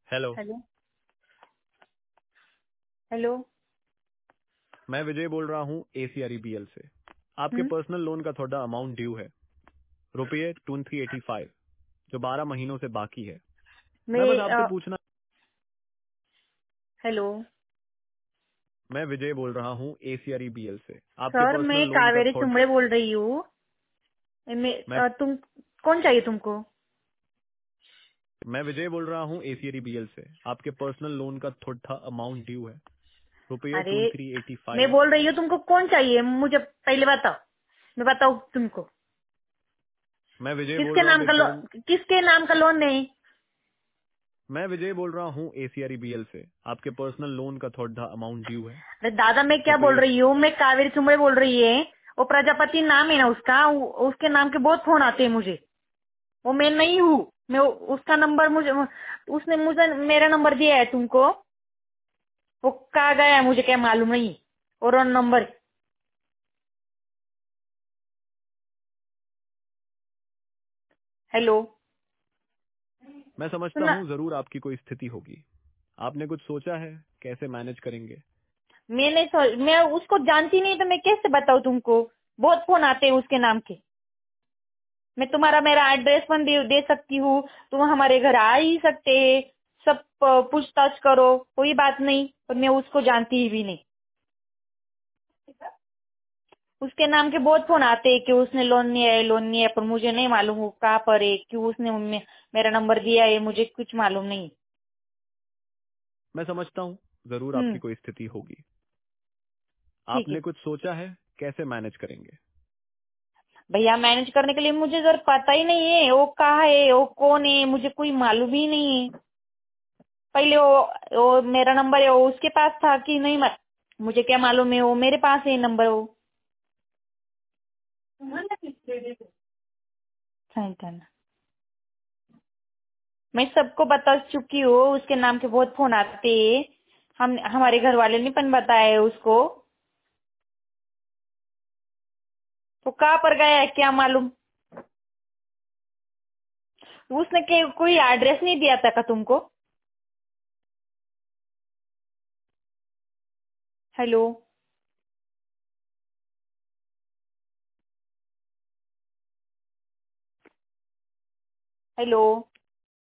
Hello. Hello. Hello. मैं विजय बोल रहा हूँ ACREBL से। आपके हम्म। पर्सनल लोन का थोड़ा अमाउंट ड्यू है, रुपये 2385, जो 12 महीनों से बाकी है। मैं बस मैं आपसे पूछना। हेलो मैं विजय बोल रहा हूँ ACREBL से। आपके सर, पर्सनल मैं लोन का कावेरी थोड़ा चुमड़े बोल रही हूँ। मैं तुम कौन चाहिए तुमको? मैं विजय बोल रहा हूँ ACREBL से। आपके पर्सनल लोन का थोड़ा अमाउंट ड्यू है, रुपये अरे, मैं 2385। बोल रही हूँ तुमको कौन चाहिए, मुझे पहले बताओ। मैं बताऊँ तुमको मैं विजय बोल किसके रहा हूँ नाम का मिस्टर। किसके नाम का लोन नहीं? मैं विजय बोल रहा हूँ ACREBL से। आपके पर्सनल लोन का थोड़ा अमाउंट ड्यू है, अरे दादा, मैं क्या बोल रुपये। रही हूँ, मैं कावेरी चुमड़े बोल रही है। वो प्रजापति नाम है ना उसका, उसके नाम के बहुत फोन आते हैं मुझे। वो मैं नहीं हूँ। मैं उसका नंबर मुझे उसने मुझे मेरा नंबर दिया है तुमको। वो कहाँ गया है मुझे क्या मालूम नहीं। और ऑन नंबर। हेलो। मैं समझता सुना। हूँ जरूर आपकी कोई स्थिति होगी। आपने कुछ सोचा है कैसे मैनेज करेंगे? मैं उसको जानती नहीं तो मैं कैसे बताऊँ तुमको। बहुत फोन आते हैं उसके नाम के। मैं तुम्हारा मेरा एड्रेस पण दे सकती हूँ। तुम हमारे घर आ ही सकते हैं। सब पूछताछ करो, कोई बात नहीं, पर मैं उसको जानती ही भी नहीं। उसके नाम के बहुत फोन आते हैं कि उसने लोन नहीं है, लोन नहीं है, पर मुझे नहीं मालूम वो कहाँ पर है, क्यों उसने मेरा नंबर दिया है, मुझे कुछ मालूम नहीं। मैं समझता हूँ जरूर आपकी हम्म। कोई स्थिति होगी। ठीक है आपने कुछ सोचा है कैसे मैनेज करेंगे? भैया, मैनेज करने के लिए मुझे जरा पता ही नहीं है वो कहाँ है, वो कौन है, मुझे कोई मालूम ही नहीं है। पहले वो मेरा नंबर है वो उसके पास था कि नहीं, मुझे क्या मालूम है, वो मेरे पास है नंबर वो। सही करना। मैं सबको बता चुकी हूँ, उसके नाम के बहुत फोन आते हैं। हम हमारे घर वाले ने पन बताया है उसको। तो कहाँ पर गया है क्या मालूम। उसने कोई एड्रेस नहीं दिया था का तुमको? हेलो। हेलो।